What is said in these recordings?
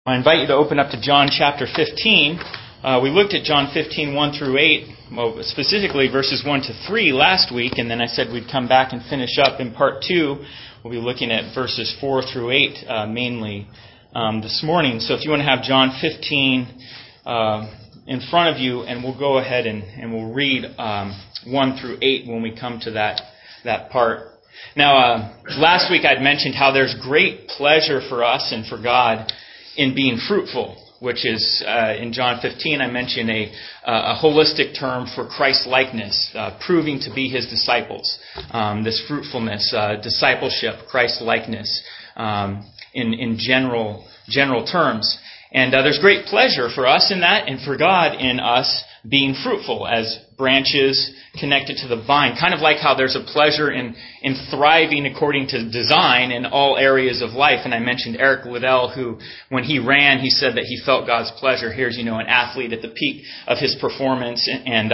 I invite you to open up to John chapter 15. We looked at John 15, 1 through 8, specifically verses 1 to 3 last week, and then I said we'd come back and finish up in part 2. We'll be looking at verses 4 through 8 mainly this morning. So if you want to have John 15 in front of you, and we'll go ahead and we'll read 1 through 8 when we come to that part. Now, last week I'd mentioned how there's great pleasure for us and for God in being fruitful, which is, in John 15, I mentioned a holistic term for Christ-likeness, proving to be His disciples. This fruitfulness, discipleship, Christ-likeness, in general terms. And there's great pleasure for us in that, and for God in us being fruitful as branches connected to the vine. Kind of like how there's a pleasure in thriving according to design in all areas of life. And I mentioned Eric Liddell, who, when he ran, he said that he felt God's pleasure. Here's, an athlete at the peak of his performance and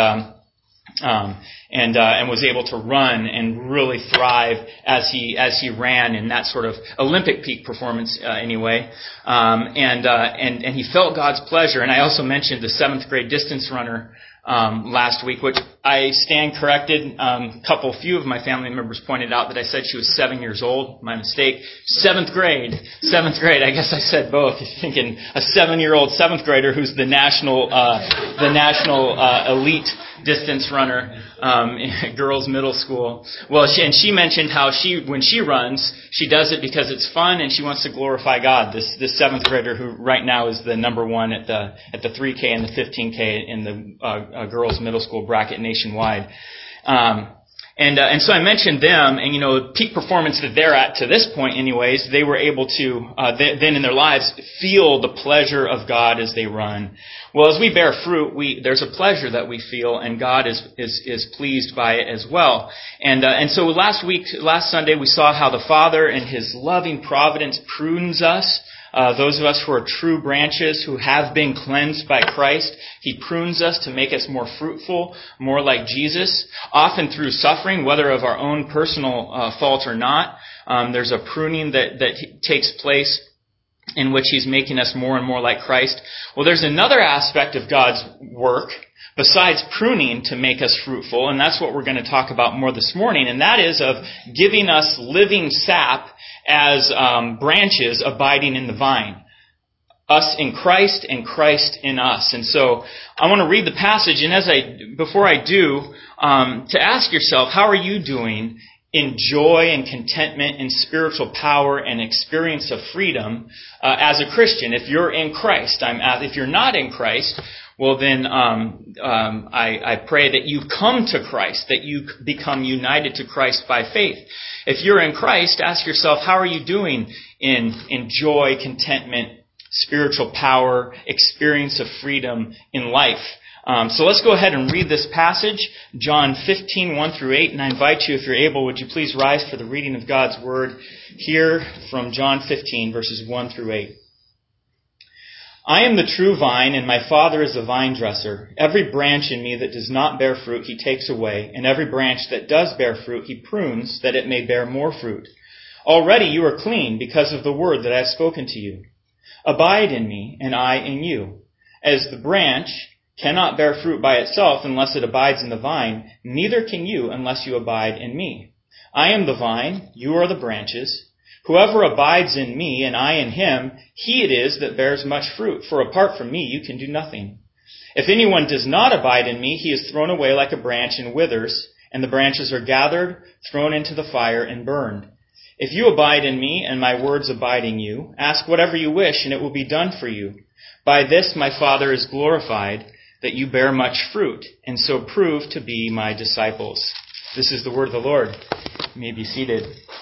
was able to run and really thrive as he ran in that sort of Olympic peak performance anyway. And he felt God's pleasure. And I also mentioned the 7th grade distance runner last week, which I stand corrected. Few of my family members pointed out that I said she was 7 years old. My mistake. 7th grade. I guess I said both. You're thinking a 7-year-old 7th grader who's the national elite distance runner in girls' middle school. Well, she mentioned how when she runs, she does it because it's fun and she wants to glorify God. This 7th grader who right now is the number one at the 3K and the 15K in the girls' middle school bracket nationwide. And so I mentioned them, and peak performance that they're at to this point anyways, they were able to, then in their lives, feel the pleasure of God as they run. Well, as we bear fruit, there's a pleasure that we feel, and God is pleased by it as well. And so last Sunday, we saw how the Father in His loving providence prunes us. Those of us who are true branches, who have been cleansed by Christ, He prunes us to make us more fruitful, more like Jesus, often through suffering, whether of our own personal fault or not. There's a pruning that takes place in which He's making us more and more like Christ. Well, there's another aspect of God's work besides pruning to make us fruitful, and that's what we're going to talk about more this morning, and that is of giving us living sap as branches abiding in the vine. Us in Christ and Christ in us. And so I want to read the passage, and before I do, to ask yourself, how are you doing in joy and contentment and spiritual power and experience of freedom as a Christian? If you're in Christ, if you're not in Christ, well then I pray that you come to Christ, that you become united to Christ by faith. If you're in Christ, ask yourself, how are you doing in joy, contentment, spiritual power, experience of freedom in life? So let's go ahead and read this passage, John 15, 1 through 8, and I invite you, if you're able, would you please rise for the reading of God's Word here from John 15, verses 1 through 8. I am the true vine, and my Father is the vine dresser. Every branch in me that does not bear fruit, He takes away, and every branch that does bear fruit, He prunes, that it may bear more fruit. Already you are clean because of the word that I have spoken to you. Abide in me, and I in you. As the branch cannot bear fruit by itself unless it abides in the vine, neither can you unless you abide in me. I am the vine, you are the branches. Whoever abides in me and I in him, he it is that bears much fruit, for apart from me you can do nothing. If anyone does not abide in me, he is thrown away like a branch and withers, and the branches are gathered, thrown into the fire, and burned. If you abide in me and my words abide in you, ask whatever you wish, and it will be done for you. By this my Father is glorified, that you bear much fruit, and so prove to be my disciples. This is the word of the Lord. You may be seated.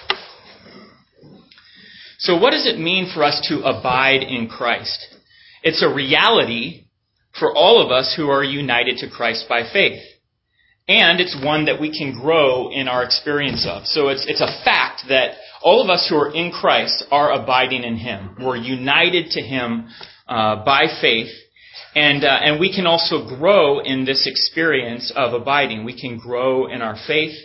So what does it mean for us to abide in Christ? It's a reality for all of us who are united to Christ by faith. And it's one that we can grow in our experience of. So it's a fact that all of us who are in Christ are abiding in Him. We're united to Him by faith. And we can also grow in this experience of abiding. We can grow in our faith.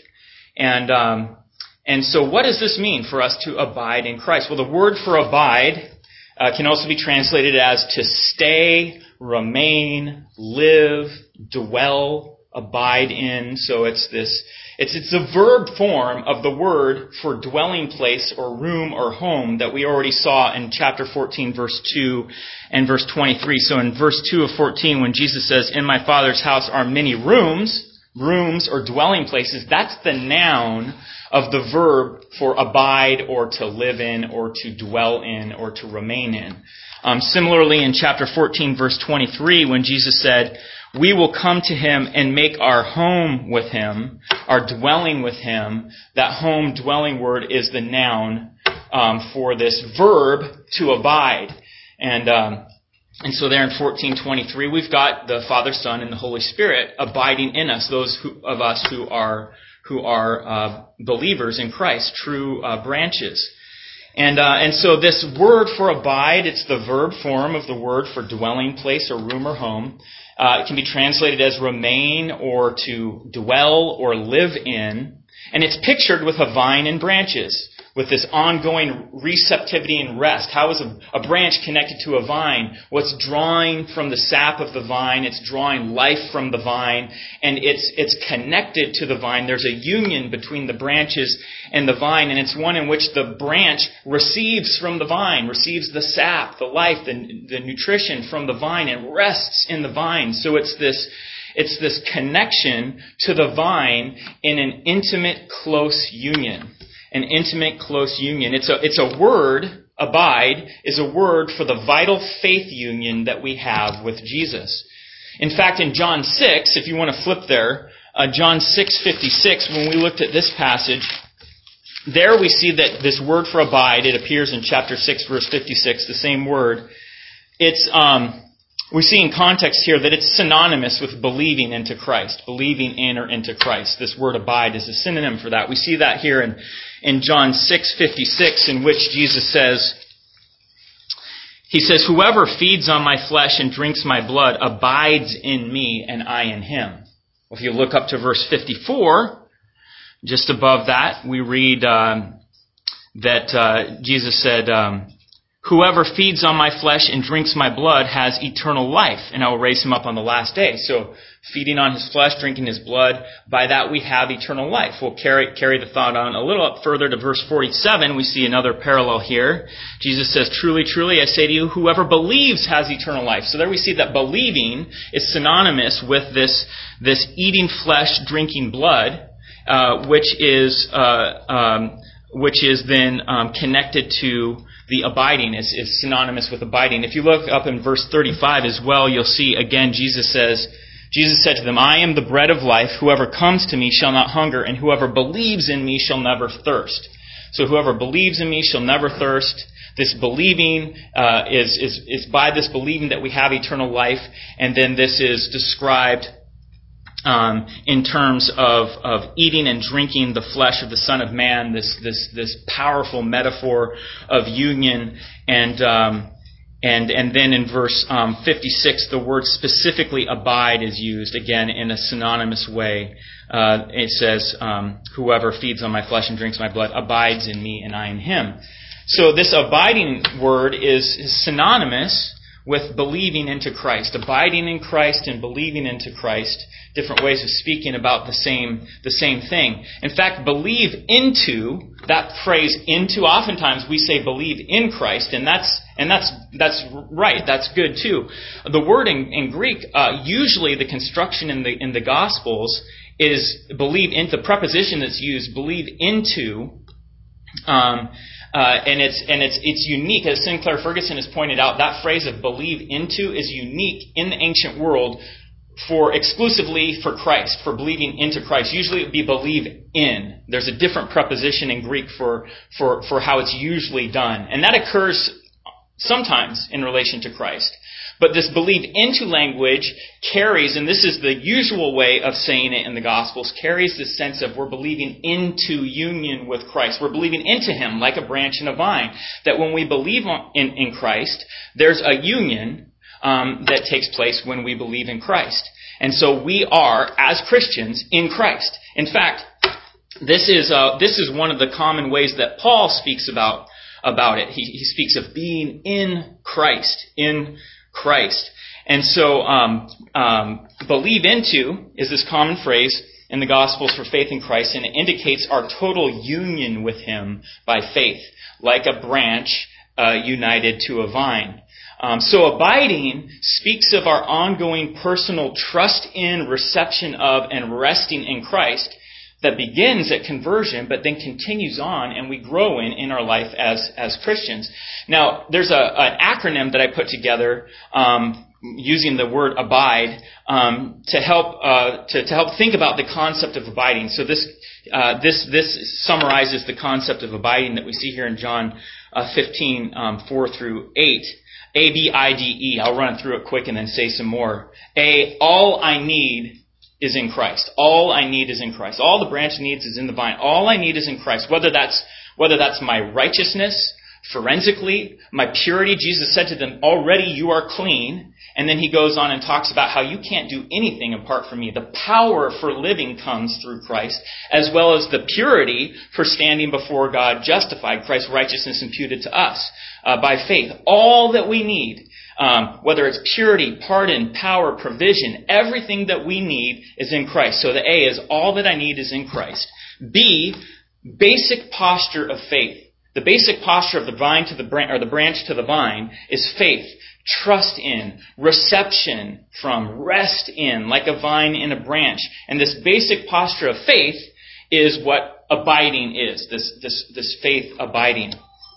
And so what does this mean for us to abide in Christ? Well, the word for abide can also be translated as to stay, remain, live, dwell, abide in. So it's the verb form of the word for dwelling place or room or home that we already saw in chapter 14, verse 2 and verse 23. So in verse 2 of 14, when Jesus says, "In my Father's house are many rooms or dwelling places," that's the noun of the verb for abide or to live in or to dwell in or to remain in. Similarly, in chapter 14, verse 23, when Jesus said, "We will come to him and make our home with him," our dwelling with him, that home dwelling word is the noun for this verb to abide. And so there in 14:23, we've got the Father, Son, and the Holy Spirit abiding in us, those of us who are believers in Christ, true branches. And so this word for abide, it's the verb form of the word for dwelling place or room or home. It can be translated as remain or to dwell or live in. And it's pictured with a vine and branches, with this ongoing receptivity and rest. How is a branch connected to a vine? What's drawing from the sap of the vine? It's drawing life from the vine, and it's connected to the vine. There's a union between the branches and the vine, and it's one in which the branch receives from the vine, receives the sap, the life, the nutrition from the vine, and rests in the vine. So it's this connection to the vine in an intimate, close union. An intimate, close union. It's a word, abide, is a word for the vital faith union that we have with Jesus. In fact, in John 6, if you want to flip there, John 6:56, when we looked at this passage, there we see that this word for abide, it appears in chapter 6, verse 56, the same word. We see in context here that it's synonymous with believing into Christ, believing in or into Christ. This word abide is a synonym for that. We see that here in John 6:56, in which Jesus says, he says, "Whoever feeds on my flesh and drinks my blood abides in me and I in him." Well, if you look up to verse 54, just above that, we read that Jesus said, "Whoever feeds on my flesh and drinks my blood has eternal life, and I will raise him up on the last day." So, feeding on his flesh, drinking his blood, by that we have eternal life. We'll carry the thought on a little up further to verse 47. We see another parallel here. Jesus says, "Truly, truly, I say to you, whoever believes has eternal life." So there we see that believing is synonymous with this eating flesh, drinking blood, which is then connected to the abiding, is synonymous with abiding. If you look up in verse 35 as well, you'll see again Jesus said to them, "I am the bread of life. Whoever comes to me shall not hunger, and whoever believes in me shall never thirst." So whoever believes in me shall never thirst. This believing is by this believing that we have eternal life, and then this is described in terms of eating and drinking the flesh of the Son of Man, this powerful metaphor of union, and then in verse 56, the word specifically abide is used again in a synonymous way. It says, "Whoever feeds on my flesh and drinks my blood abides in me and I in him." So this abiding word is synonymous with believing into Christ, abiding in Christ and believing into Christ. Different ways of speaking about the same thing. In fact, believe into, that phrase into, oftentimes we say believe in Christ, and that's right, that's good too. The word in Greek, usually the construction in the Gospels is believe into. The preposition that's used, believe into, and it's unique, as Sinclair Ferguson has pointed out. That phrase of believe into is unique in the ancient world exclusively for Christ, for believing into Christ. Usually it would be believe in. There's a different preposition in Greek for how it's usually done, and that occurs sometimes in relation to Christ. But this believe into language carries, and this is the usual way of saying it in the Gospels, carries this sense of we're believing into union with Christ. We're believing into Him like a branch in a vine. That when we believe in Christ, there's a union that takes place when we believe in Christ. And so we are, as Christians, in Christ. In fact, this is one of the common ways that Paul speaks about about it. He speaks of being in Christ, in Christ. And so, believe into is this common phrase in the Gospels for faith in Christ, and it indicates our total union with Him by faith, like a branch united to a vine. So abiding speaks of our ongoing personal trust in, reception of, and resting in Christ that begins at conversion, but then continues on, and we grow in our life as Christians. Now, there's an acronym that I put together using the word abide to help think about the concept of abiding. So this summarizes the concept of abiding that we see here in John 15 4 through 8. ABIDE. I'll run through it quick and then say some more. A, all I need is in Christ. All I need is in Christ. All the branch needs is in the vine. All I need is in Christ. Whether that's my righteousness, forensically, my purity. Jesus said to them, already you are clean. And then he goes on and talks about how you can't do anything apart from me. The power for living comes through Christ, as well as the purity for standing before God justified, Christ's righteousness imputed to us by faith. All that we need, whether it's purity, pardon, power, provision, everything that we need is in Christ. So the A is all that I need is in Christ. B, basic posture of faith. The basic posture of the vine to the branch, or the branch to the vine, is faith, trust in, reception from, rest in, like a vine in a branch. And this basic posture of faith is what abiding is. This faith abiding.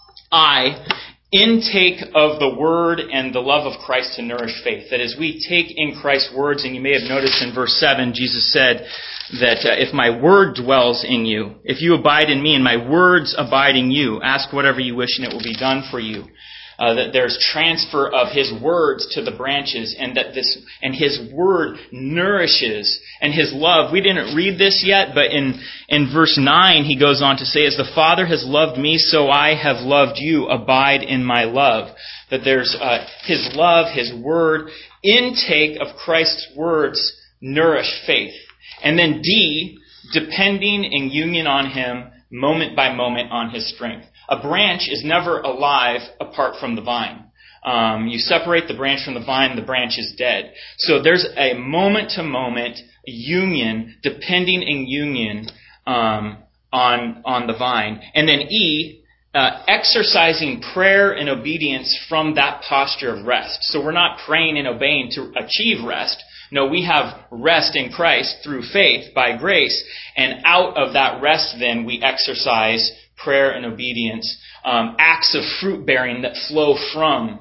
I, intake of the Word and the love of Christ to nourish faith. That is, we take in Christ's words, and you may have noticed in verse 7, Jesus said that if my Word dwells in you, if you abide in me and my words abide in you, ask whatever you wish and it will be done for you. That there's transfer of His words to the branches, and and His word nourishes, and His love. We didn't read this yet, but in verse 9 He goes on to say, as the Father has loved me, so I have loved you. Abide in my love. That there's His love, His word, intake of Christ's words nourish faith. And then D, depending in union on Him, moment by moment on His strength. A branch is never alive apart from the vine. You separate the branch from the vine, the branch is dead. So there's a moment-to-moment union, depending in union on the vine. And then E, exercising prayer and obedience from that posture of rest. So we're not praying and obeying to achieve rest. No, we have rest in Christ through faith by grace. And out of that rest then we exercise prayer and obedience, acts of fruit bearing that flow from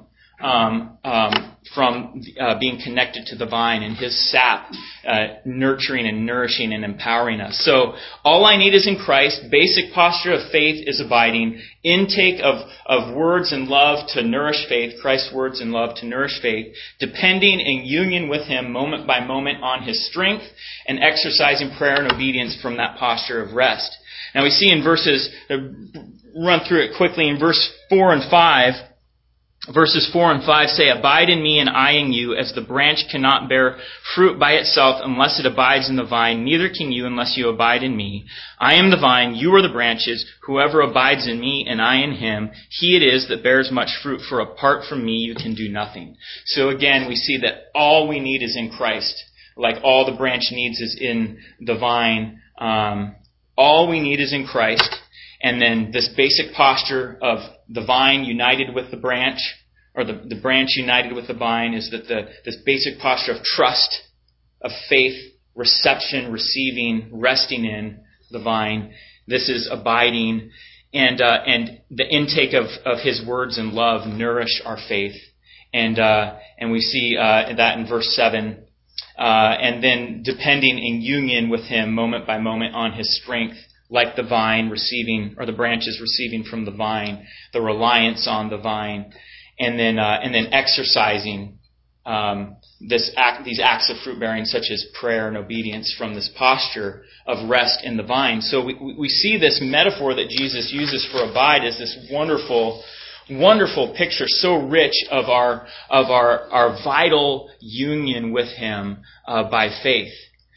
being connected to the vine and His sap, nurturing and nourishing and empowering us. So all I need is in Christ. Basic posture of faith is abiding. Intake of words and love to nourish faith. Christ's words and love to nourish faith. Depending in union with Him moment by moment on His strength, and exercising prayer and obedience from that posture of rest. Now we see in verses, run through it quickly, in verse 4 and 5, verses 4 and 5 say, abide in me and I in you, as the branch cannot bear fruit by itself unless it abides in the vine, neither can you unless you abide in me. I am the vine, you are the branches. Whoever abides in me and I in him, he it is that bears much fruit, for apart from me you can do nothing. So again, we see that all we need is in Christ. Like all the branch needs is in the vine. All we need is in Christ. And then this basic posture of the vine united with the branch, or the branch united with the vine, is that this basic posture of trust, of faith, reception, receiving, resting in the vine. This is abiding, and the intake of His words and love nourish our faith. And we see that in verse 7. And then depending in union with Him moment by moment on His strength, like the vine receiving, or the branches receiving from the vine, the reliance on the vine, and then exercising these acts of fruit bearing, such as prayer and obedience, from this posture of rest in the vine. So we see this metaphor that Jesus uses for abide as this wonderful picture, so rich of our vital union with Him by faith.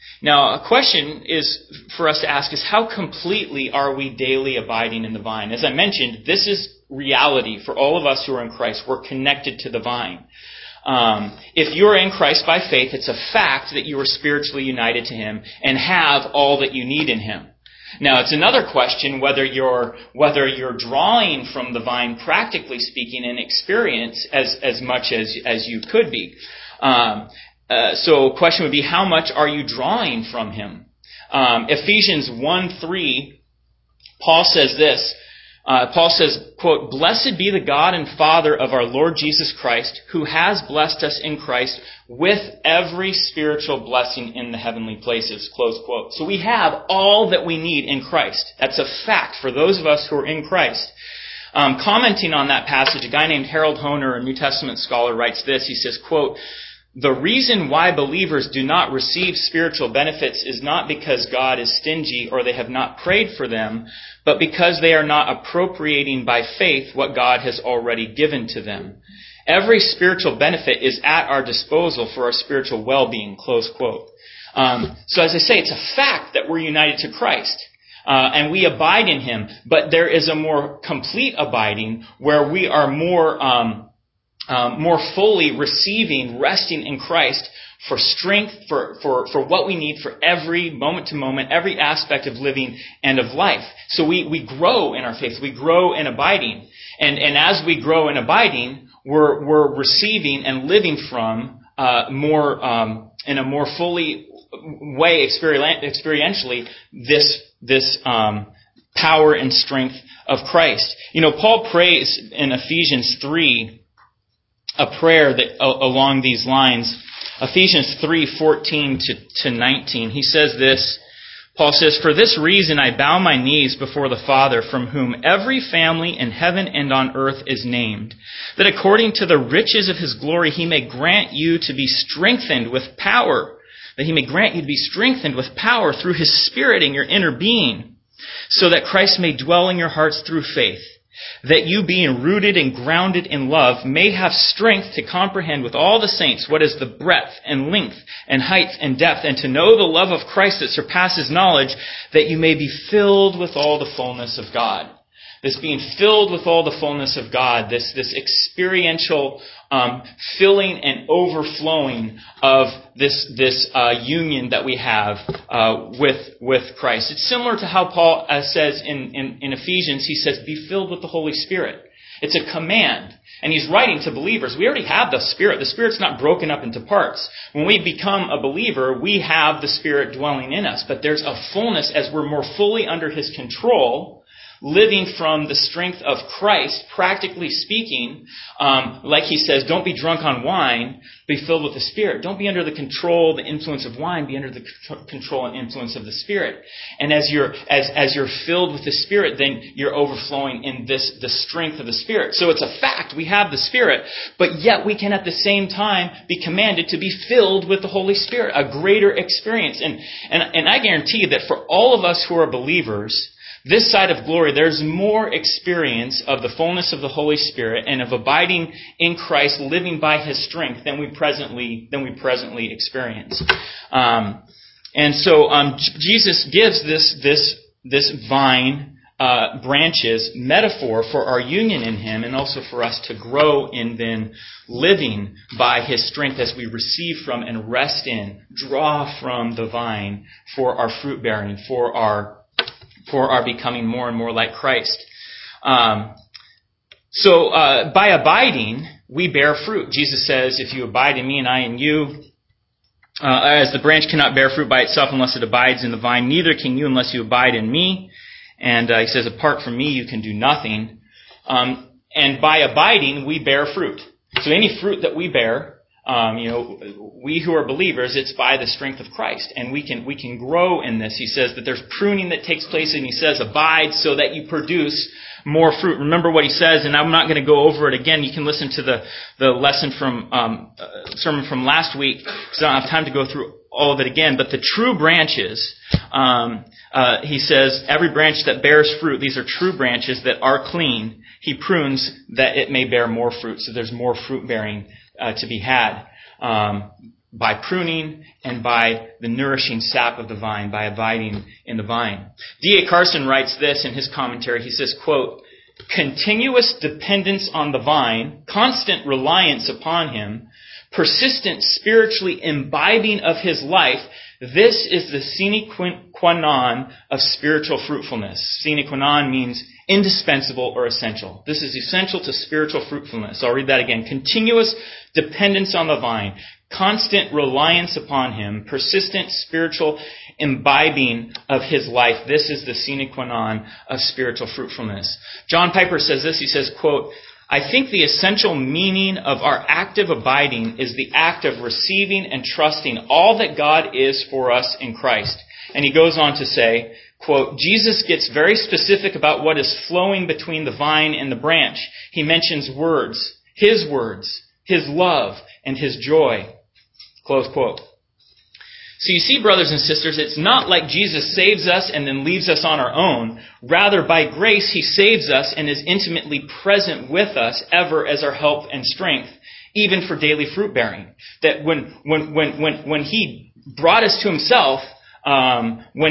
Now, a question is for us to ask is, how completely are we daily abiding in the vine? As I mentioned, this is reality for all of us who are in Christ. We're connected to the vine. If you're in Christ by faith, it's a fact that you are spiritually united to Him and have all that you need in Him. Now, it's another question whether you're drawing from the vine, practically speaking, in experience as much as you could be. So, a question would be, how much are you drawing from Him? Ephesians 1:3, Paul says this. Paul says, quote, "Blessed be the God and Father of our Lord Jesus Christ, who has blessed us in Christ with every spiritual blessing in the heavenly places." Close quote. So we have all that we need in Christ. That's a fact for those of us who are in Christ. Commenting on that passage, a guy named Harold Hoehner, a New Testament scholar, writes this. He says, quote, "The reason why believers do not receive spiritual benefits is not because God is stingy or they have not prayed for them, but because they are not appropriating by faith what God has already given to them. Every spiritual benefit is at our disposal for our spiritual well-being," close quote. So as I say, it's a fact that we're united to Christ. And we abide in Him. But there is a more complete abiding where we are more fully receiving, resting in Christ for strength, for what we need for every moment to moment, every aspect of living and of life. So we grow in our faith. We grow in abiding. And as we grow in abiding, we're receiving and living from in a more fully way experientially this power and strength of Christ. You know, Paul prays in Ephesians 3 a prayer that along these lines. Ephesians 3:14 to 19. He says this. Paul says, "For this reason I bow my knees before the Father, from whom every family in heaven and on earth is named, that according to the riches of His glory He may grant you to be strengthened with power, through His Spirit in your inner being, so that Christ may dwell in your hearts through faith, that you, being rooted and grounded in love, may have strength to comprehend with all the saints what is the breadth and length and height and depth, and to know the love of Christ that surpasses knowledge, that you may be filled with all the fullness of God." This being filled with all the fullness of God, this experiential filling and overflowing of this union that we have with Christ. It's similar to how Paul says in Ephesians. He says, "Be filled with the Holy Spirit." It's a command. And he's writing to believers. We already have the Spirit. The Spirit's not broken up into parts. When we become a believer, we have the Spirit dwelling in us. But there's a fullness as we're more fully under His control, living from the strength of Christ, practically speaking. Like he says, don't be drunk on wine, be filled with the Spirit. Don't be under the control, the influence of wine, be under the control and influence of the Spirit. And as you're filled with the Spirit, then you're overflowing in the strength of the Spirit. So it's a fact, we have the Spirit, but yet we can at the same time be commanded to be filled with the Holy Spirit, a greater experience. And I guarantee you that for all of us who are believers, this side of glory, there's more experience of the fullness of the Holy Spirit and of abiding in Christ, living by His strength than we presently experience. And so Jesus gives this vine branches metaphor for our union in Him, and also for us to grow in then living by His strength as we receive from and rest in, draw from the vine for our fruit bearing, for our becoming more and more like Christ. So by abiding, we bear fruit. Jesus says, "If you abide in me and I in you, as the branch cannot bear fruit by itself unless it abides in the vine, neither can you unless you abide in me." And He says, "Apart from me, you can do nothing." And by abiding, we bear fruit. So any fruit that we bear, we who are believers, it's by the strength of Christ, and we can grow in this. He says that there's pruning that takes place, and He says, "Abide so that you produce more fruit." Remember what He says, and I'm not going to go over it again. You can listen to the lesson from sermon from last week, because I don't have time to go through all of it again. But the true branches, He says, every branch that bears fruit, these are true branches that are clean. He prunes that it may bear more fruit. So there's more fruit bearing to be had by pruning and by the nourishing sap of the vine, by abiding in the vine. D.A. Carson writes this in his commentary. He says, quote, "Continuous dependence on the vine, constant reliance upon him, persistent spiritually imbibing of his life, this is the sine qua non of spiritual fruitfulness." Sine qua non means indispensable or essential. This is essential to spiritual fruitfulness. I'll read that again. Continuous dependence on the vine, constant reliance upon him, persistent spiritual imbibing of his life. This is the sine qua non of spiritual fruitfulness. John Piper says this. He says, quote, "I think the essential meaning of our active abiding is the act of receiving and trusting all that God is for us in Christ." And he goes on to say, quote, "Jesus gets very specific about what is flowing between the vine and the branch. He mentions words, his love, and his joy." Close quote. So you see, brothers and sisters, it's not like Jesus saves us and then leaves us on our own. Rather, by grace, he saves us and is intimately present with us ever as our help and strength, even for daily fruit bearing. That when he brought us to himself, when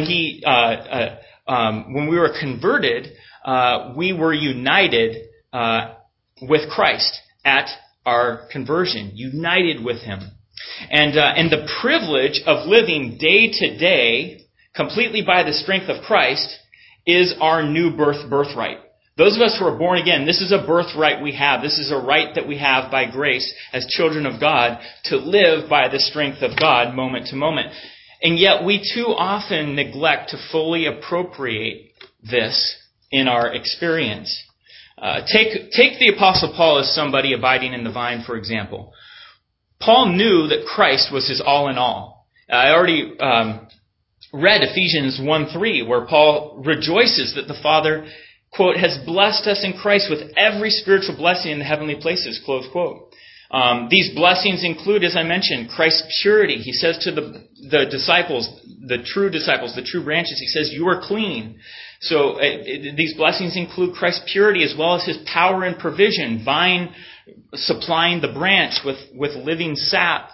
we were converted, we were united with Christ at our conversion, united with him. And the privilege of living day to day, completely by the strength of Christ, is our new birthright. Those of us who are born again, this is a birthright we have. This is a right that we have by grace as children of God to live by the strength of God moment to moment. And yet we too often neglect to fully appropriate this in our experience. Take the Apostle Paul as somebody abiding in the vine, for example. Paul knew that Christ was his all in all. I already read Ephesians 1:3, where Paul rejoices that the Father, quote, "has blessed us in Christ with every spiritual blessing in the heavenly places," close quote. These blessings include, as I mentioned, Christ's purity. He says to the disciples, the true branches, he says, "You are clean." So these blessings include Christ's purity as well as his power and provision, vine supplying the branch with living sap.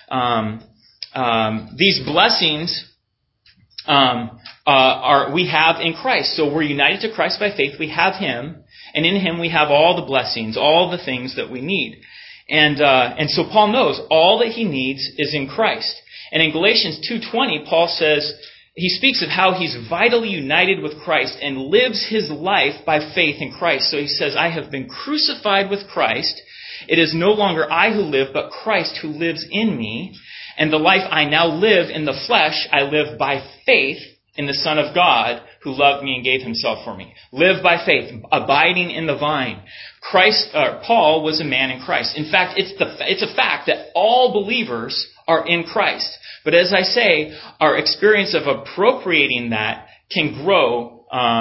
These blessings we have in Christ. So we're united to Christ by faith. We have him, and in him we have all the blessings, all the things that we need. And so Paul knows all that he needs is in Christ. And in Galatians 2:20, Paul says, he speaks of how he's vitally united with Christ and lives his life by faith in Christ. So he says, "I have been crucified with Christ. It is no longer I who live, but Christ who lives in me. And the life I now live in the flesh, I live by faith in the Son of God who loved me and gave himself for me." Live by faith, abiding in the vine. Paul was a man in Christ. In fact, it's a fact that all believers are in Christ. But as I say, our experience of appropriating that can grow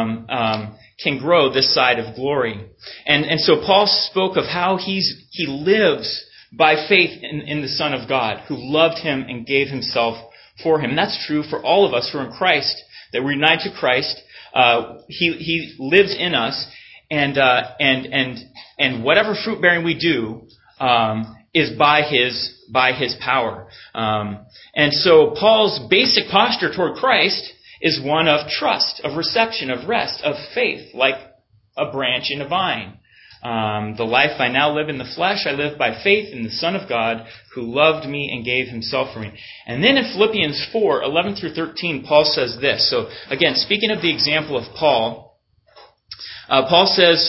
this side of glory. And so Paul spoke of how he lives by faith in the Son of God who loved him and gave himself for him. And that's true for all of us who are in Christ, that we're united to Christ. He lives in us, and whatever fruit bearing we do is by his power. And so Paul's basic posture toward Christ is one of trust, of reception, of rest, of faith, like a branch in a vine. The life I now live in the flesh, I live by faith in the Son of God who loved me and gave himself for me. And then in Philippians 4:11 through 13, Paul says this. So again, speaking of the example of Paul, Paul says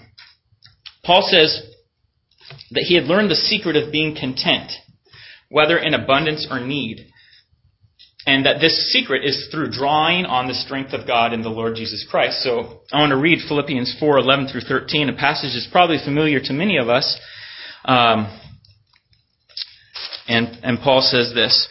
that he had learned the secret of being content, whether in abundance or need. And that this secret is through drawing on the strength of God in the Lord Jesus Christ. So I want to read Philippians 4:11 through 13, a passage that's probably familiar to many of us. And Paul says this.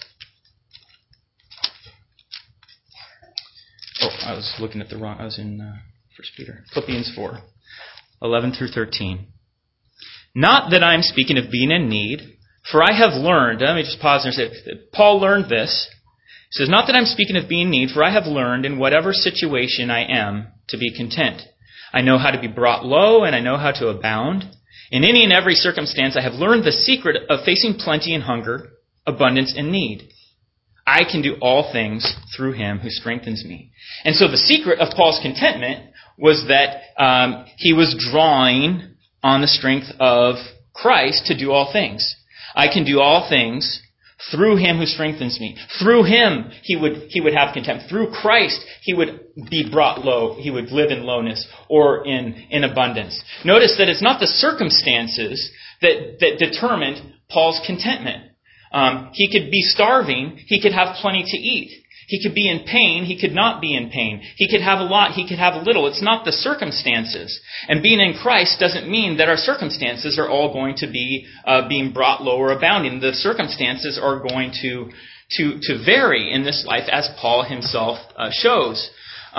Oh, I was looking at I was in 1 Peter. Philippians 4:11 through 13. "Not that I am speaking of being in need, for I have learned," let me just pause there and say, Paul learned this. He says, "Not that I'm speaking of being in need, for I have learned in whatever situation I am to be content. I know how to be brought low, and I know how to abound. In any and every circumstance I have learned the secret of facing plenty and hunger, abundance in need. I can do all things through him who strengthens me. And so the secret of Paul's contentment was that he was drawing on the strength of Christ to do all things. I can do all things through him who strengthens me. Through him, he would have contempt. Through Christ, he would be brought low. He would live in lowness or in abundance. Notice that it's not the circumstances that determined Paul's contentment. He could be starving. He could have plenty to eat. He could be in pain. He could not be in pain. He could have a lot. He could have a little. It's not the circumstances. And being in Christ doesn't mean that our circumstances are all going to be being brought low or abounding. The circumstances are going to vary in this life, as Paul himself shows.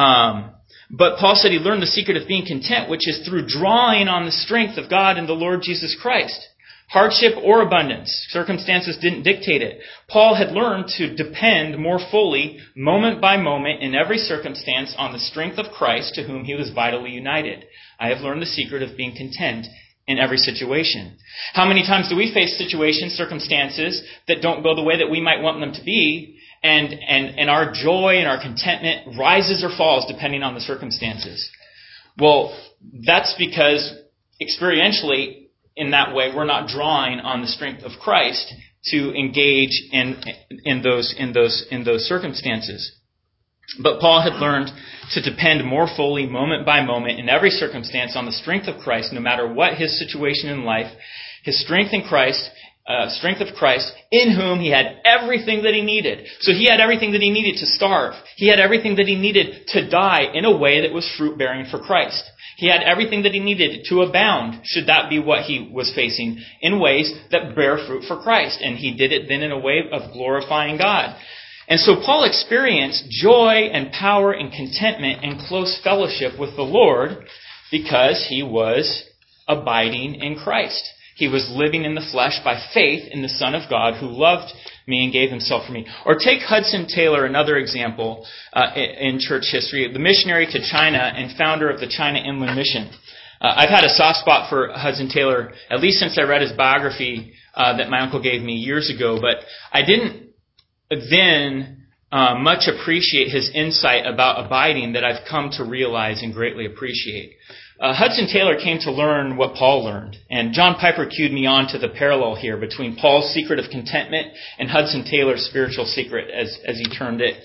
But Paul said he learned the secret of being content, which is through drawing on the strength of God and the Lord Jesus Christ. Hardship or abundance. Circumstances didn't dictate it. Paul had learned to depend more fully, moment by moment, in every circumstance, on the strength of Christ to whom he was vitally united. I have learned the secret of being content in every situation. How many times do we face situations, circumstances, that don't go the way that we might want them to be, and our joy and our contentment rises or falls depending on the circumstances? Well, that's because experientially, in that way, we're not drawing on the strength of Christ to engage in those circumstances. But Paul had learned to depend more fully, moment by moment, in every circumstance, on the strength of Christ, no matter what his situation in life. His strength in Christ, strength of Christ, in whom he had everything that he needed. So he had everything that he needed to starve. He had everything that he needed to die in a way that was fruit-bearing for Christ. He had everything that he needed to abound, should that be what he was facing, in ways that bear fruit for Christ. And he did it then in a way of glorifying God. And so Paul experienced joy and power and contentment and close fellowship with the Lord because he was abiding in Christ. He was living in the flesh by faith in the Son of God who loved me and gave himself for me. Or take Hudson Taylor, another example in church history, the missionary to China and founder of the China Inland Mission. I've had a soft spot for Hudson Taylor, at least since I read his biography that my uncle gave me years ago, but I didn't then much appreciate his insight about abiding that I've come to realize and greatly appreciate. Hudson Taylor came to learn what Paul learned, and John Piper cued me on to the parallel here between Paul's secret of contentment and Hudson Taylor's spiritual secret, as he termed it.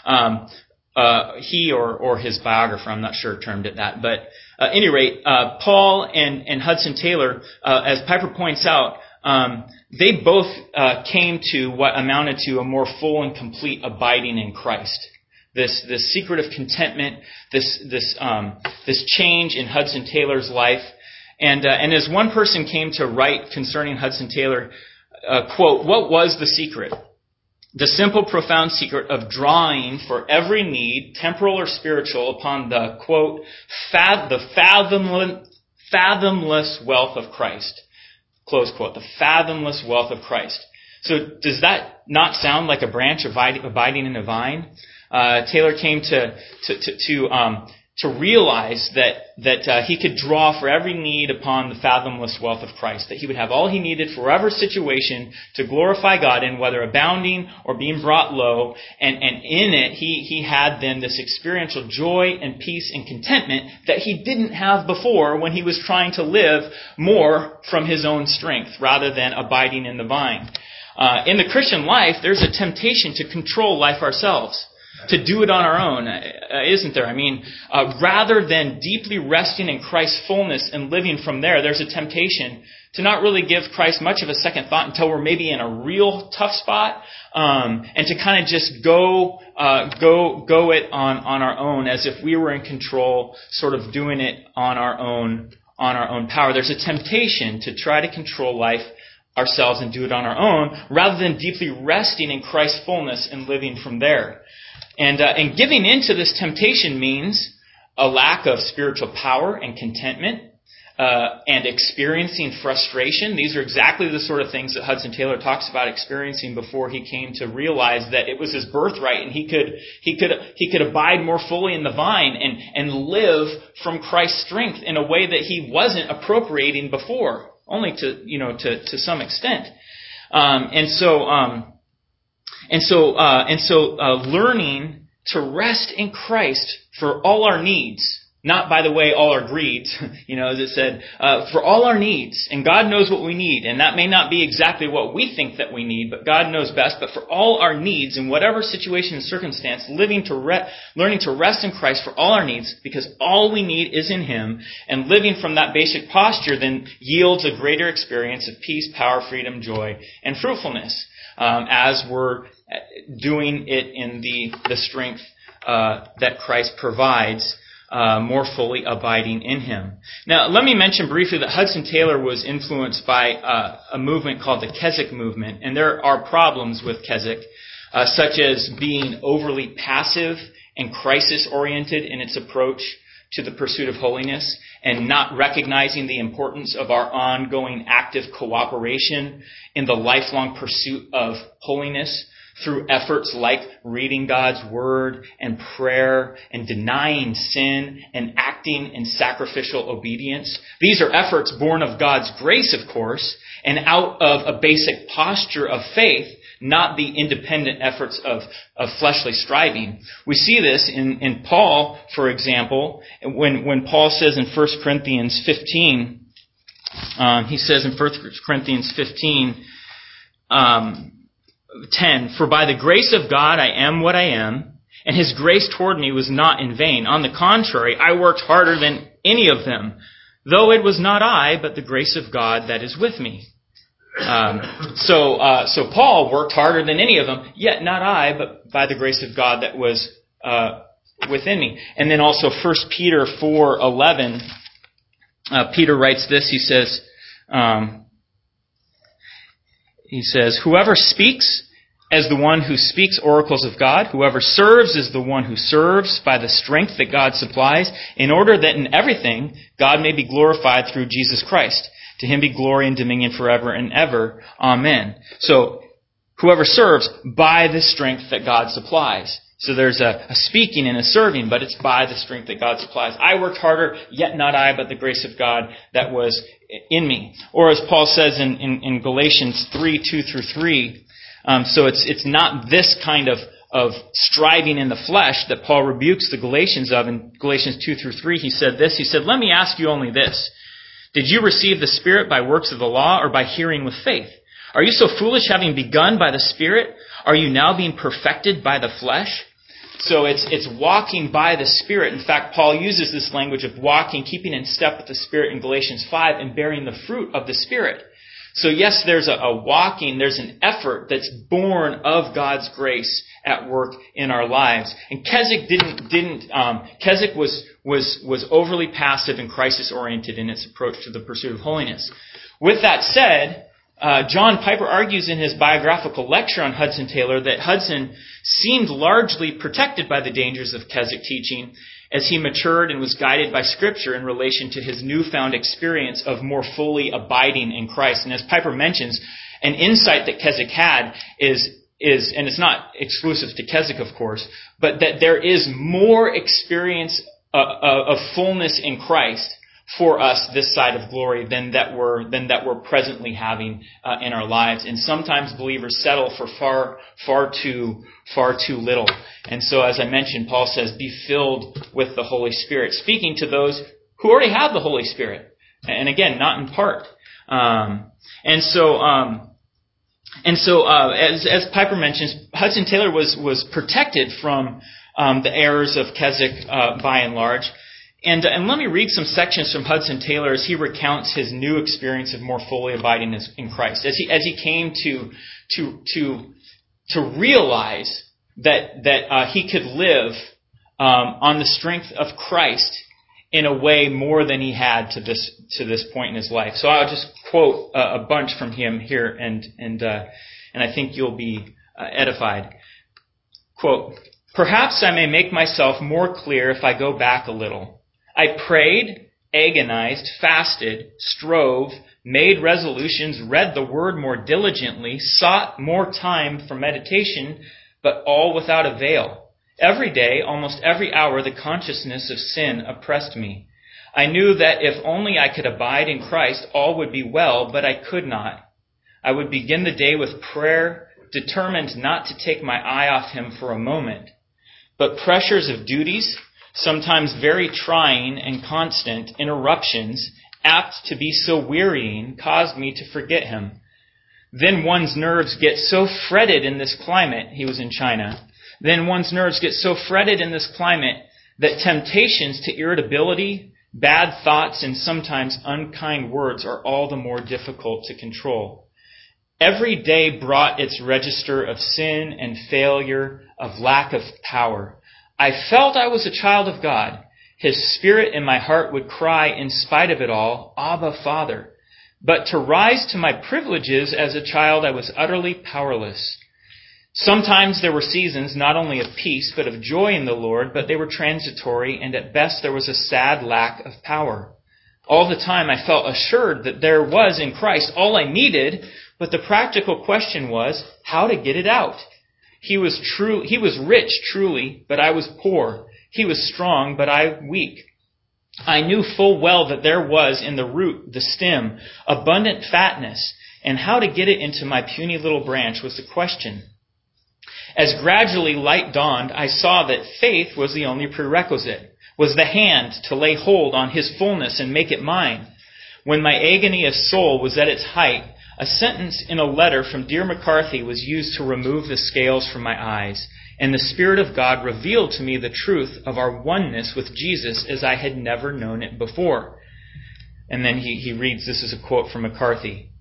He or his biographer, I'm not sure, termed it that. But at any rate, Paul and Hudson Taylor, as Piper points out, they both came to what amounted to a more full and complete abiding in Christ. This secret of contentment, this change in Hudson Taylor's life, and as one person came to write concerning Hudson Taylor, quote, "What was the secret? The simple, profound secret of drawing for every need, temporal or spiritual, upon the, quote, the fathomless wealth of Christ." Close quote. The fathomless wealth of Christ. So does that not sound like a branch abiding in a vine? Taylor came to realize that he could draw for every need upon the fathomless wealth of Christ, that he would have all he needed for whatever situation to glorify God in, whether abounding or being brought low, and in it he had then this experiential joy and peace and contentment that he didn't have before when he was trying to live more from his own strength rather than abiding in the vine. In the Christian life, there's a temptation to control life ourselves, to do it on our own, isn't there? I mean, rather than deeply resting in Christ's fullness and living from there, there's a temptation to not really give Christ much of a second thought until we're maybe in a real tough spot, and to kind of just go it on our own, as if we were in control, sort of doing it on our own power. There's a temptation to try to control life ourselves and do it on our own, rather than deeply resting in Christ's fullness and living from there. And giving into this temptation means a lack of spiritual power and contentment, and experiencing frustration. These are exactly the sort of things that Hudson Taylor talks about experiencing before he came to realize that it was his birthright, and he could abide more fully in the vine and live from Christ's strength in a way that he wasn't appropriating before, only to some extent. Learning to rest in Christ for all our needs, not, by the way, all our greeds, as it said, for all our needs. And God knows what we need. And that may not be exactly what we think that we need, but God knows best. But for all our needs, in whatever situation and circumstance, learning to rest in Christ for all our needs, because all we need is in Him, and living from that basic posture then yields a greater experience of peace, power, freedom, joy, and fruitfulness, as we're doing it in the strength that Christ provides, more fully abiding in Him. Now, let me mention briefly that Hudson Taylor was influenced by a movement called the Keswick movement, and there are problems with Keswick, such as being overly passive and crisis-oriented in its approach to the pursuit of holiness, and not recognizing the importance of our ongoing active cooperation in the lifelong pursuit of holiness, through efforts like reading God's Word and prayer and denying sin and acting in sacrificial obedience. These are efforts born of God's grace, of course, and out of a basic posture of faith, not the independent efforts of fleshly striving. We see this in Paul, for example, when Paul says in 1 Corinthians 15, he says in 1 Corinthians 15, 10, "For by the grace of God I am what I am, and His grace toward me was not in vain. On the contrary, I worked harder than any of them, though it was not I, but the grace of God that is with me." So Paul worked harder than any of them, yet not I, but by the grace of God that was within me. And then also 1 Peter 4:11, Peter writes this. He says, "Whoever speaks as the one who speaks oracles of God, whoever serves is the one who serves by the strength that God supplies, in order that in everything God may be glorified through Jesus Christ. To Him be glory and dominion forever and ever. Amen." So, whoever serves by the strength that God supplies. So there's a speaking and a serving, but it's by the strength that God supplies. I worked harder, yet not I, but the grace of God that was in me. Or as Paul says in Galatians 3:2-3, so it's not this kind of striving in the flesh that Paul rebukes the Galatians of. In Galatians 2-3, he said this. He said, "Let me ask you only this. Did you receive the Spirit by works of the law or by hearing with faith? Are you so foolish, having begun by the Spirit? Are you now being perfected by the flesh?" So it's walking by the Spirit. In fact, Paul uses this language of walking, keeping in step with the Spirit in Galatians 5, and bearing the fruit of the Spirit. So yes, there's a walking, there's an effort that's born of God's grace at work in our lives. And Keswick Keswick was overly passive and crisis-oriented in its approach to the pursuit of holiness. With that said, John Piper argues in his biographical lecture on Hudson Taylor that Hudson seemed largely protected by the dangers of Keswick teaching as he matured and was guided by Scripture in relation to his newfound experience of more fully abiding in Christ. And as Piper mentions, an insight that Keswick had is, and it's not exclusive to Keswick, of course, but that there is more experience of fullness in Christ for us this side of glory than that we're presently having in our lives. And sometimes believers settle for far too little. And so, as I mentioned, Paul says, "Be filled with the Holy Spirit," speaking to those who already have the Holy Spirit, and again, not in part. As Piper mentions, Hudson Taylor was protected from the errors of Keswick by and large. And let me read some sections from Hudson Taylor as he recounts his new experience of more fully abiding in Christ, as he came to realize that he could live on the strength of Christ in a way more than he had to this point in his life. So I'll just quote a bunch from him here, and I think you'll be edified. Quote, "Perhaps I may make myself more clear if I go back a little. I prayed, agonized, fasted, strove, made resolutions, read the Word more diligently, sought more time for meditation, but all without avail. Every day, almost every hour, the consciousness of sin oppressed me. I knew that if only I could abide in Christ, all would be well, but I could not. I would begin the day with prayer, determined not to take my eye off him for a moment. But pressures of duties, sometimes very trying and constant interruptions, apt to be so wearying, caused me to forget him. Then one's nerves get so fretted in this climate, he was in China, then one's nerves get so fretted in this climate that temptations to irritability, bad thoughts, and sometimes unkind words are all the more difficult to control. Every day brought its register of sin and failure, of lack of power. I felt I was a child of God. His Spirit in my heart would cry, in spite of it all, Abba, Father. But to rise to my privileges as a child, I was utterly powerless. Sometimes there were seasons not only of peace, but of joy in the Lord, but they were transitory, and at best there was a sad lack of power. All the time I felt assured that there was in Christ all I needed, but the practical question was how to get it out. He was rich, truly, but I was poor. He was strong, but I weak. I knew full well that there was in the root, the stem, abundant fatness, and how to get it into my puny little branch was the question. As gradually light dawned, I saw that faith was the only prerequisite, was the hand to lay hold on His fullness and make it mine. When my agony of soul was at its height, a sentence in a letter from dear McCarthy was used to remove the scales from my eyes, and the Spirit of God revealed to me the truth of our oneness with Jesus as I had never known it before. And then he reads, this is a quote from McCarthy.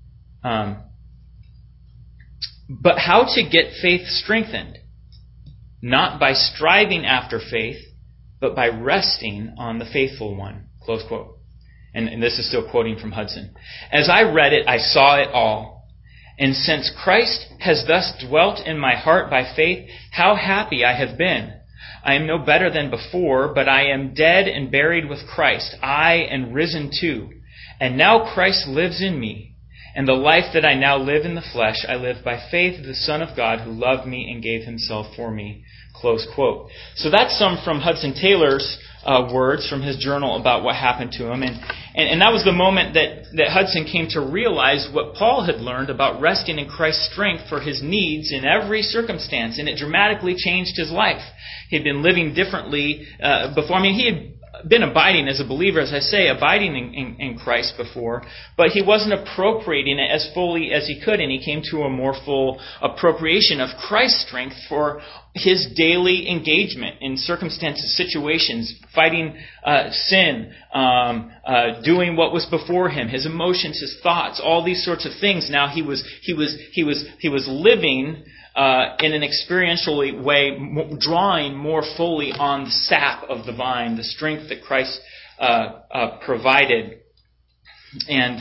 But how to get faith strengthened? Not by striving after faith, but by resting on the faithful one. Close quote. And this is still quoting from Hudson. As I read it, I saw it all. And since Christ has thus dwelt in my heart by faith, how happy I have been. I am no better than before, but I am dead and buried with Christ, aye, and risen too. And now Christ lives in me. And the life that I now live in the flesh, I live by faith of the Son of God who loved me and gave Himself for me. Close quote. So that's some from Hudson Taylor's words from his journal about what happened to him. And that was the moment that Hudson came to realize what Paul had learned about resting in Christ's strength for his needs in every circumstance. And it dramatically changed his life. He had been living differently before. I mean, he had been abiding as a believer, as I say, abiding in Christ before, but he wasn't appropriating it as fully as he could, and he came to a more full appropriation of Christ's strength for his daily engagement in circumstances, situations, fighting sin, doing what was before him, his emotions, his thoughts, all these sorts of things. Now he was living in an experiential way, drawing more fully on the sap of the vine, the strength that Christ provided, and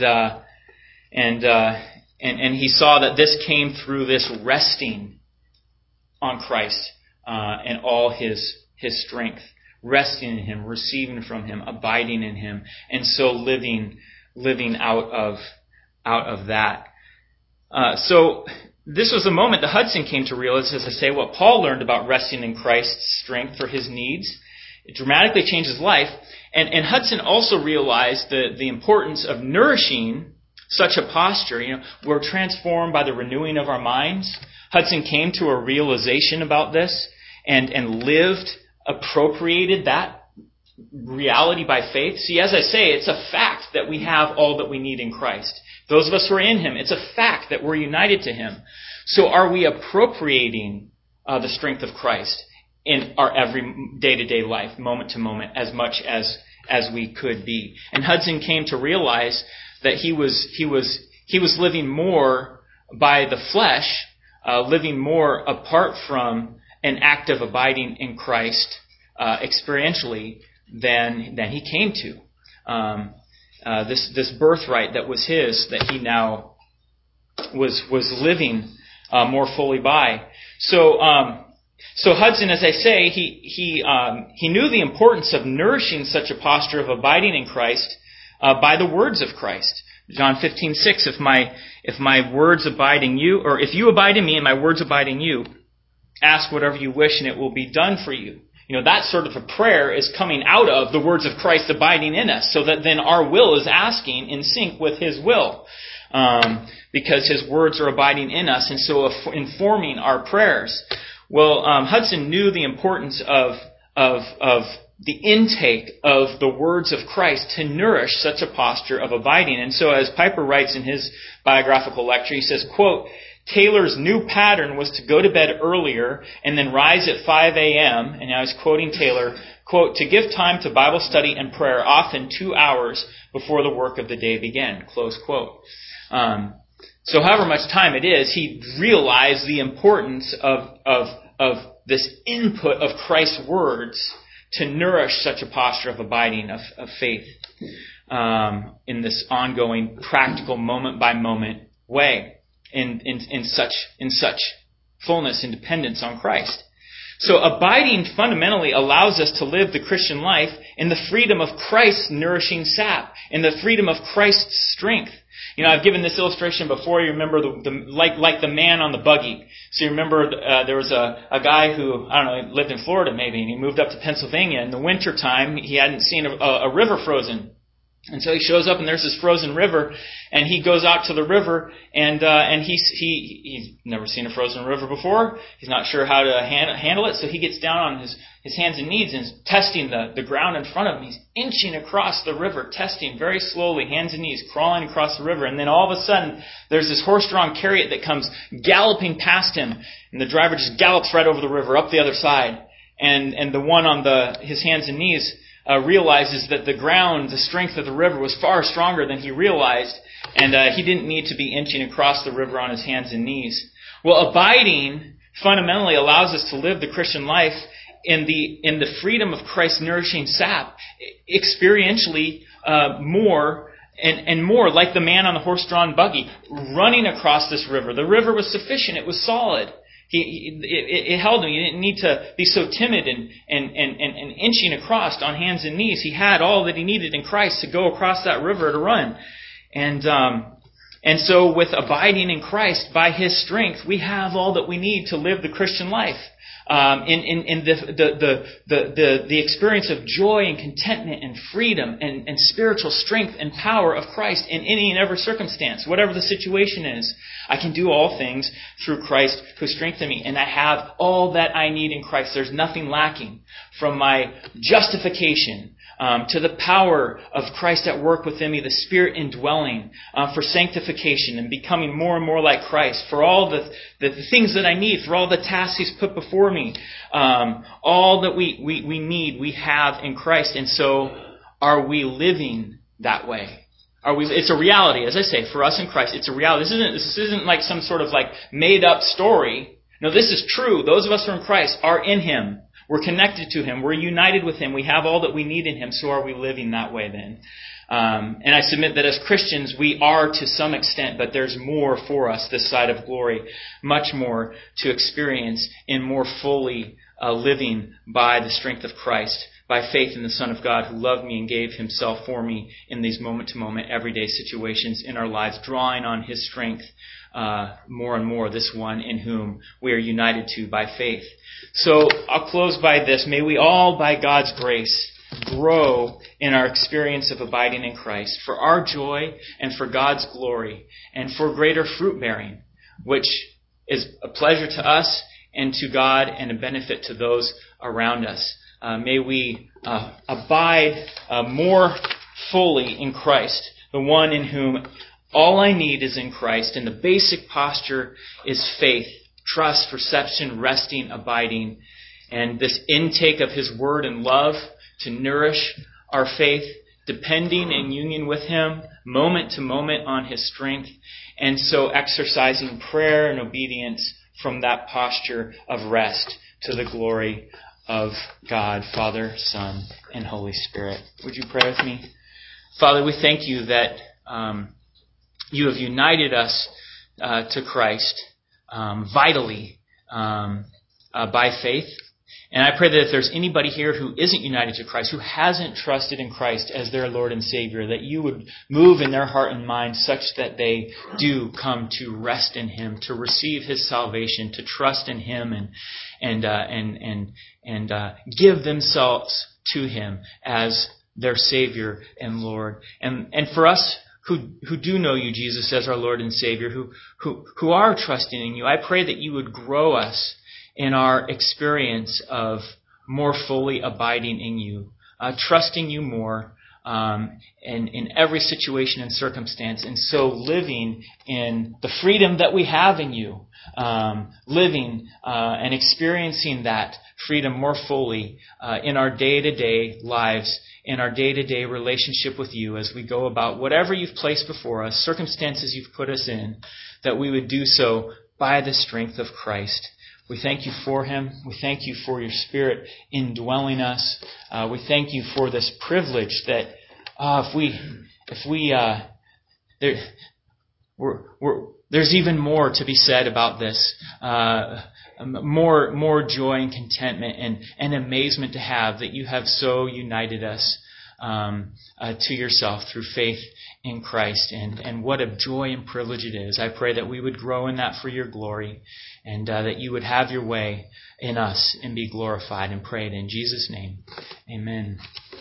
he saw that this came through this resting on Christ and all His strength, resting in Him, receiving from Him, abiding in Him, and so living out of that. So this was the moment that Hudson came to realize, as I say, what Paul learned about resting in Christ's strength for his needs. It dramatically changed his life. And Hudson also realized the importance of nourishing such a posture. You know, we're transformed by the renewing of our minds. Hudson came to a realization about this and lived, appropriated that reality by faith. See, as I say, it's a fact that we have all that we need in Christ. Those of us who are in Him, it's a fact that we're united to Him. So are we appropriating the strength of Christ in our every day-to-day life, moment to moment, as much as we could be? And Hudson came to realize that he was living more by the flesh, living more apart from an active abiding in Christ experientially than he came to. This birthright that was his, that he now was living more fully by. So Hudson, as I say, he knew the importance of nourishing such a posture of abiding in Christ by the words of Christ. John 15:6, if my words abide in you, or if you abide in me and my words abide in you, ask whatever you wish and it will be done for you. You know, that sort of a prayer is coming out of the words of Christ abiding in us, so that then our will is asking in sync with His will. because His words are abiding in us, and so informing our prayers. Well, Hudson knew the importance of the intake of the words of Christ to nourish such a posture of abiding. And so as Piper writes in his biographical lecture, he says, quote, Taylor's new pattern was to go to bed earlier and then rise at 5 a.m., and I was quoting Taylor, quote, to give time to Bible study and prayer, often 2 hours before the work of the day began, close quote. So however much time it is, he realized the importance of this input of Christ's words to nourish such a posture of abiding, of faith, in this ongoing, practical, moment-by-moment way, in such fullness and dependence on Christ. So abiding fundamentally allows us to live the Christian life in the freedom of Christ's nourishing sap, in the freedom of Christ's strength. You know, I've given this illustration before. You remember like the man on the buggy. So you remember there was a guy who, I don't know, lived in Florida maybe, and he moved up to Pennsylvania. In the wintertime, he hadn't seen a river frozen. And so he shows up, and there's this frozen river, and he goes out to the river, and he's never seen a frozen river before. He's not sure how to handle it, so he gets down on his hands and knees and is testing the ground in front of him. He's inching across the river, testing very slowly, hands and knees, crawling across the river. And then all of a sudden, there's this horse-drawn chariot that comes galloping past him, and the driver just gallops right over the river, up the other side. And the one on his hands and knees realizes that the ground, the strength of the river was far stronger than he realized, and he didn't need to be inching across the river on his hands and knees. Well, abiding fundamentally allows us to live the Christian life in the freedom of Christ's nourishing sap, experientially more and more like the man on the horse-drawn buggy, running across this river. The river was sufficient. It was solid. It held him. He didn't need to be so timid and inching across on hands and knees. He had all that he needed in Christ to go across that river to run. And so with abiding in Christ, by His strength, we have all that we need to live the Christian life. In the experience of joy and contentment and freedom and spiritual strength and power of Christ in any and every circumstance, whatever the situation is. I can do all things through Christ who strengthens me, and I have all that I need in Christ. There's nothing lacking, from my justification to the power of Christ at work within me, the Spirit indwelling, for sanctification and becoming more and more like Christ, for all the things that I need, for all the tasks He's put before me. All that we need, we have in Christ. And so, are we living that way? It's a reality, as I say, for us in Christ. It's a reality. This isn't like some sort of like made up story. No, this is true. Those of us who are in Christ are in Him. We're connected to Him. We're united with Him. We have all that we need in Him. So are we living that way then? And I submit that as Christians, we are to some extent, but there's more for us this side of glory. Much more to experience in more fully living by the strength of Christ, by faith in the Son of God who loved me and gave Himself for me in these moment-to-moment, everyday situations in our lives, drawing on His strength more and more, this one in whom we are united to by faith. So I'll close by this. May we all, by God's grace, grow in our experience of abiding in Christ for our joy and for God's glory and for greater fruit bearing, which is a pleasure to us and to God and a benefit to those around us. May we abide more fully in Christ, the one in whom all I need is in Christ, and the basic posture is faith, trust, reception, resting, abiding, and this intake of His Word and love to nourish our faith, depending in union with Him, moment to moment on His strength, and so exercising prayer and obedience from that posture of rest to the glory of God, Father, Son, and Holy Spirit. Would you pray with me? Father, we thank You that You have united us to Christ vitally by faith. And I pray that if there's anybody here who isn't united to Christ, who hasn't trusted in Christ as their Lord and Savior, that You would move in their heart and mind such that they do come to rest in Him, to receive His salvation, to trust in Him, and give themselves to Him as their Savior and Lord. And for us who do know you, Jesus, as our Lord and Savior, who are trusting in you. I pray that you would grow us in our experience of more fully abiding in you, trusting you more in every situation and circumstance, and so living in the freedom that we have in you, living and experiencing that freedom more fully in our day-to-day lives, in our day-to-day relationship with you as we go about whatever you've placed before us, circumstances you've put us in, that we would do so by the strength of Christ. We thank you for Him. We thank you for your Spirit indwelling us. We thank you for this privilege that there's even more to be said about this. More joy and contentment and amazement to have that you have so united us to yourself through faith in Christ. And what a joy and privilege it is. I pray that we would grow in that for your glory, and that you would have your way in us and be glorified, and pray it in Jesus' name. Amen.